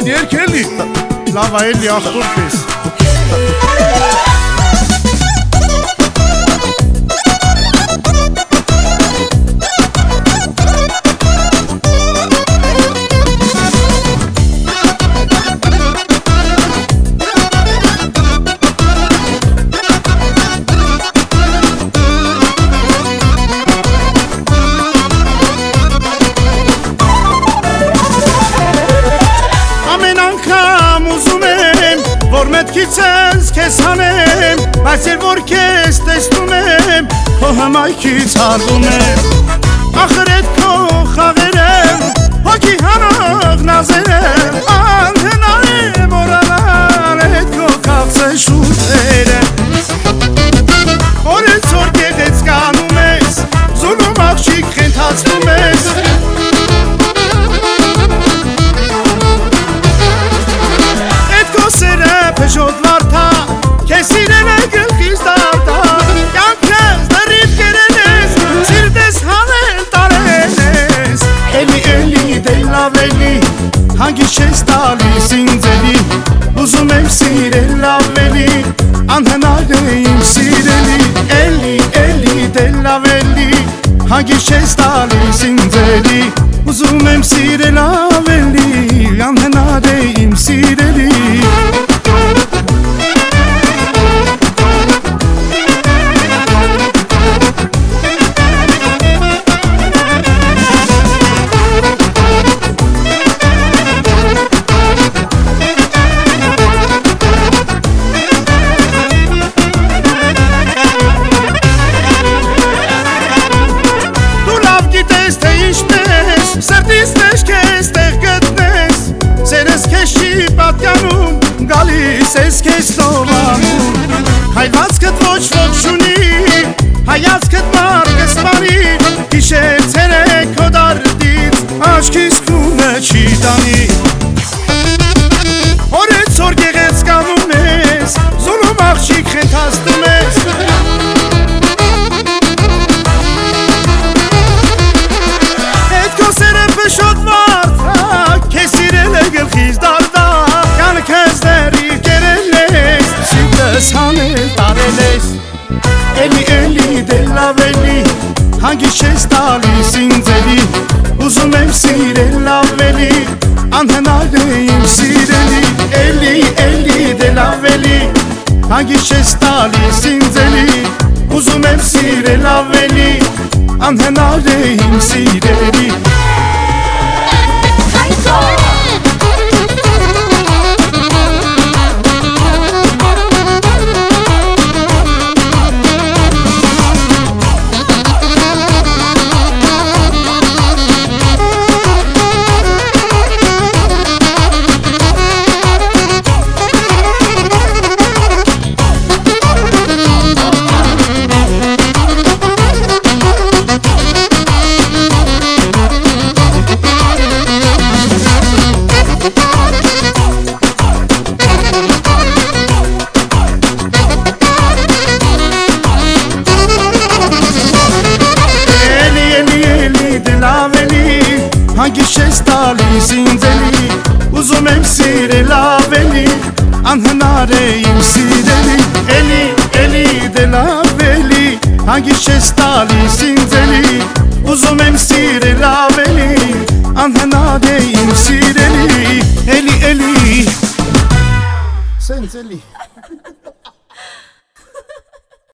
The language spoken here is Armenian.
երկելի լավ այելի ախտոր պես Մետքից ես քեզ հանեմ, բայց երբ որ քեզ տեսնում եմ, քո հմայքից հարգում եմ Ախր էդ քո խաղերը, հոգի հանող նազերը Անհնար է մոռանալ էդ քո քաղցը շուրթերը Օրեցօր գեղեցկանում ես, զուլում աղջիկ խենթացնում ես Փեշոտ վարդա, քեզ սիրել է գլխիս դարտա Կյանքս դեռիվ կերել ես, սիրտես հանել տարել ես Էլի դե լավ էլի, հանգիստ չես տալիս ինձ էլի Ուզում եմ սիրել ավելի, անհնար է իմ սիրելի Էլի դե լավ էլի, հանգիստ չես տալիս ինձ էլի Ուզում եմ սիրել ավելի, անհնար է իմ սիրելի Սրտիս մեջ քեզ տեղ գտնես Սերս քեզ չի պատկանում Գալիս ես քեզ տովանում Հայվածքդ ոչ ոք շունի Հայացքդ մարգս մարի Հիշեր ցերեկ քո դարդից Աչքիս քունը չի տանի Օրեցօր գեղեցկանում ես Զուլում աղջիկ խենթացնում ես Փեշոտ վարդա, քեզ սիրել է գլխիս դարտա Կյանքս դեռիվ կերել ես, սիրտս հանել տարել ես Էլի դե լավ էլի, հանգիստ չես տալիս ինձ էլի Ուզում եմ սիրել ավելի, անհնար է իմ սիրելի Էլի դե լավ էլի, հանգիստ չես տալիս ինձ էլի Ուզում եմ սիրել ավելի, անհնար է իմ սիրելի Հանգիստ չես տալիս ինձ էլի Ուզում եմ սիրել ավելի Անհնար է իմ սիրելի Էլի դե լավ էլի Հանգիստ չես տալիս ինձ էլի Ուզում եմ սիրել ավելի Անհնար է իմ սիրելի Էլի Սենց էլի